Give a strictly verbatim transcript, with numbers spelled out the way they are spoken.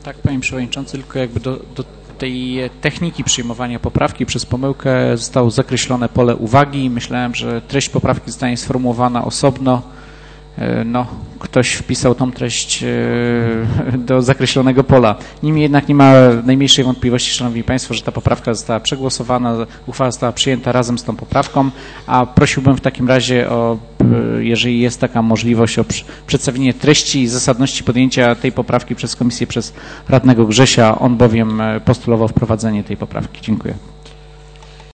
Tak, panie przewodniczący, tylko jakby do, do tej techniki przyjmowania poprawki przez pomyłkę zostało zakreślone pole uwagi. Myślałem, że treść poprawki zostanie sformułowana osobno. No, ktoś wpisał tą treść do zakreślonego pola. Niemniej jednak nie ma najmniejszej wątpliwości, szanowni państwo, że ta poprawka została przegłosowana, uchwała została przyjęta razem z tą poprawką, a prosiłbym w takim razie o, jeżeli jest taka możliwość, o przedstawienie treści i zasadności podjęcia tej poprawki przez komisję przez radnego Grzesia. On bowiem postulował wprowadzenie tej poprawki. Dziękuję.